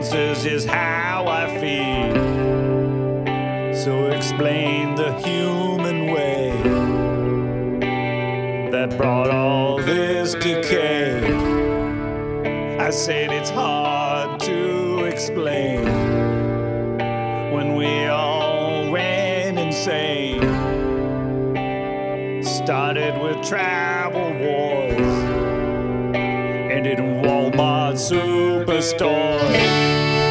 answers is how I feel. So explain the human way that brought all this decay. I said it's hard to explain when we all went insane. Started with tribal wars, ended in Walmart superstores.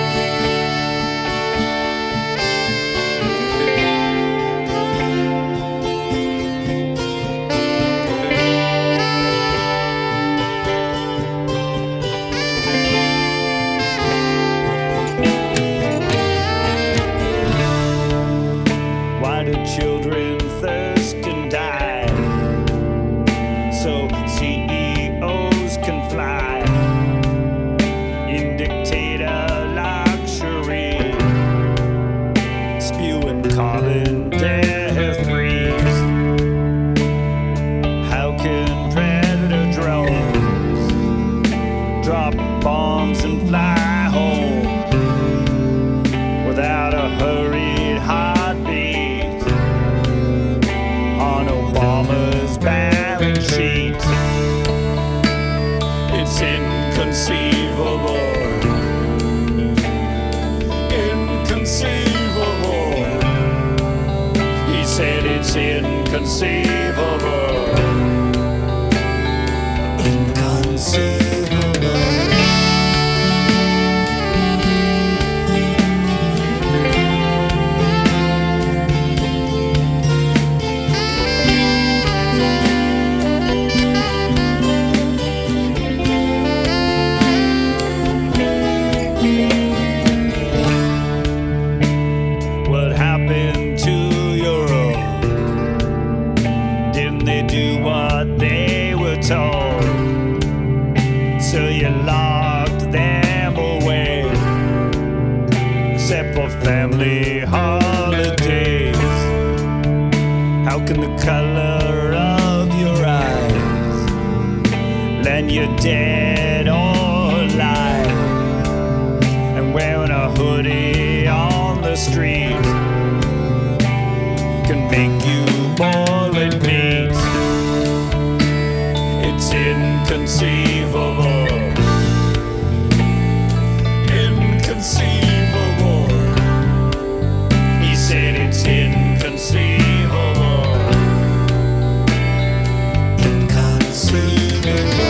Children thirst and die so CEOs can fly in dictator luxury, spewing carbon death breeze. How can predator drones drop bombs and fly home without a hurried heartbeat on Obama's balance sheet? It's inconceivable, inconceivable. He said it's inconceivable, inconceivable. What happened to Europe? Didn't they do what they were told? So you locked them away, except for family holidays. How can the color of your eyes land you dead or alive? And wearing a hoodie on the street can make you bullet meat. It's inconceivable, inconceivable. He said it's inconceivable, inconceivable.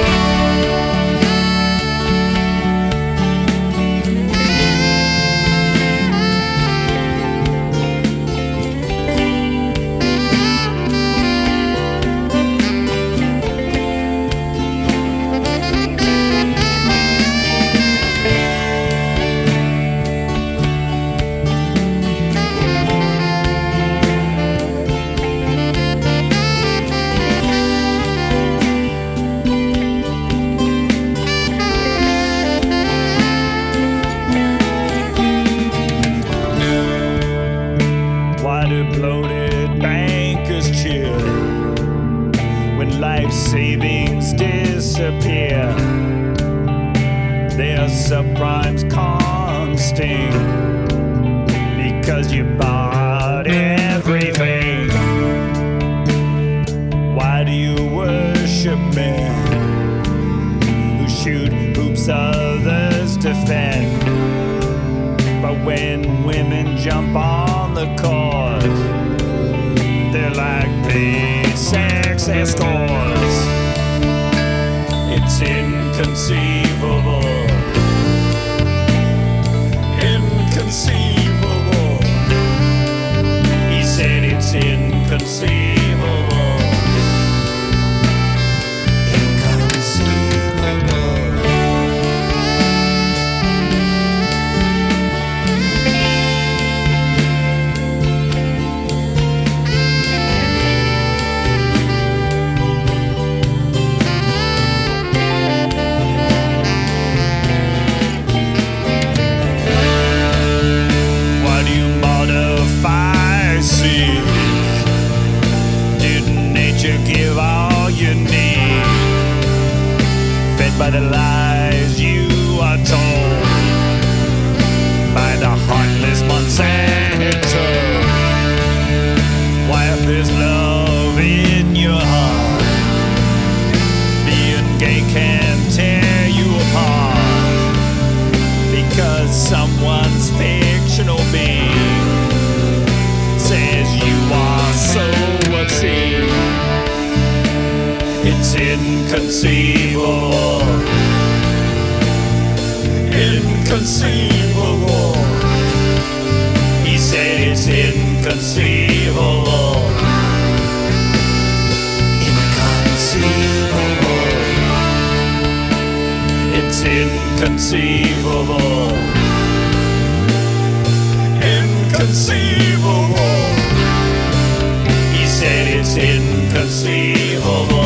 Why do bloated bankers cheer when life savings disappear? Their subprimes can't sting because you bought everything. Why do you worship men who shoot hoops others defend? But when women jump on the court, they're like paid sex escorts. It's inconceivable, inconceivable. He said it's inconceivable, inconceivable. it's inconceivable. Inconceivable. He said it's inconceivable. Inconceivable. It's inconceivable. Inconceivable. He said it's inconceivable.